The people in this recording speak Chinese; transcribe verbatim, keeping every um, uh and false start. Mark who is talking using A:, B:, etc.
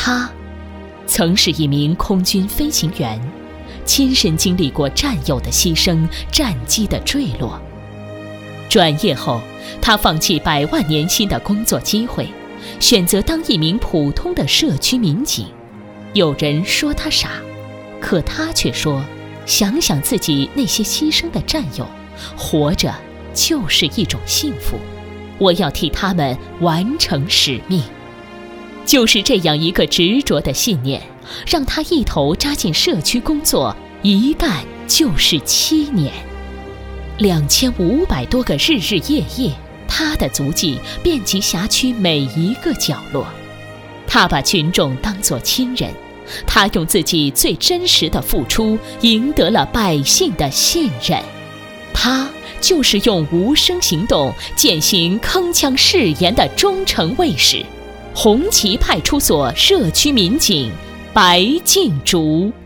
A: 他曾是一名空军飞行员，亲身经历过战友的牺牲、战机的坠落。转业后，他放弃百万年薪的工作机会，选择当一名普通的社区民警。有人说他傻，可他却说，想想自己那些牺牲的战友，活着就是一种幸福，我要替他们完成使命。就是这样一个执着的信念，让他一头扎进社区工作，一干就是七年。两千五百多个日日夜夜，他的足迹遍及辖区每一个角落。他把群众当作亲人，他用自己最真实的付出，赢得了百姓的信任。他就是用无声行动践行铿锵誓言的忠诚卫士，红旗派出所社区民警白静竹。